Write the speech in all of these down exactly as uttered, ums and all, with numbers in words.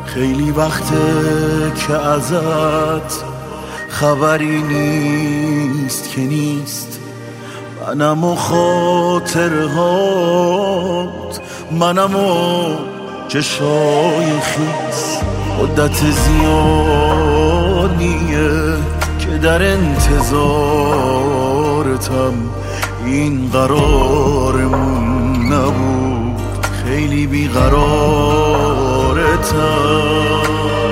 خیلی وقته که ازت خبری نیست که نیست، منم و خاطرهات، منم و چشای خیس. مدت زیادیه که در انتظارتم، این قرارمون نبود، خیلی بیقرارتم.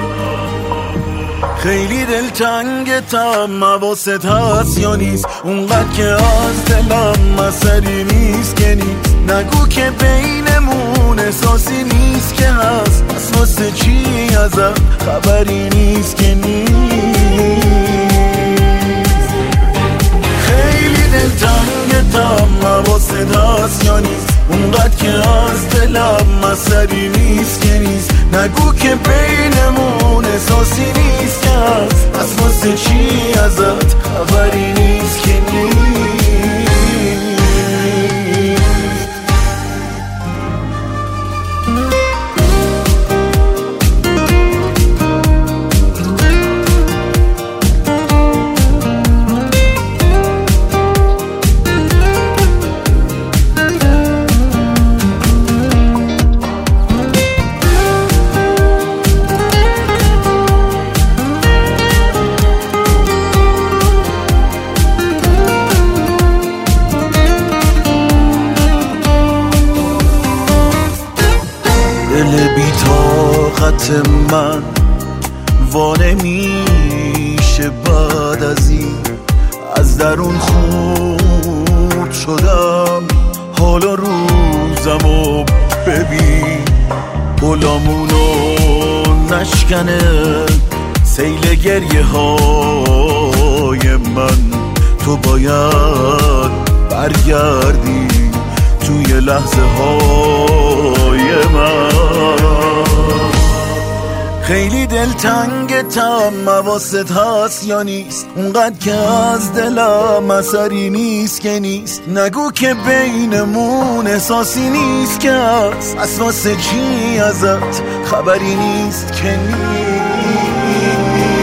خیلی دلتنگتم، حواست هست یا نیست؟ اونقدر که از دلم اثری نیست که نیست. نگو که بینمون احساسی نیست که هست، پس واسه چی ازم خبری نیست که نیست. خیلی دلتنگتم، حواست هست یا نیست؟ اونقدر که از دلم اثری نیست که نیست. نگو که بینمون احساسی نیست که هست، پس واسه چی ازت خبری نیست که نیست. دل بی طاقت من وانه میشه بعد از این، از درون خورد شدم. حالا روزمو ببین، گلامونو نشکنه سیل گریه های من. تو باید برگردی توی لحظه های من. خیلی دلتنگتم، حواست هست یا نیست؟ اونقدر که از دلم اثری نیست که نیست. نگو که بینمون احساسی نیست که هست، پس واسه چی ازت خبری نیست که نیست.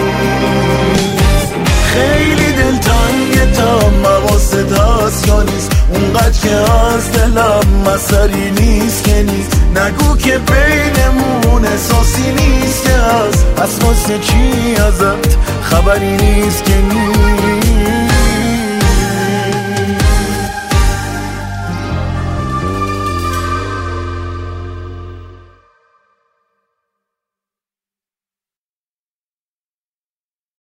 خیلی دلتنگتم، حواست هست یا نیست؟ اونقدر که از دلم اثری نیست که نیست. نگو که بینمون احساسی نیست که هست، پس واسه چی ازت خبری نیست که نیست.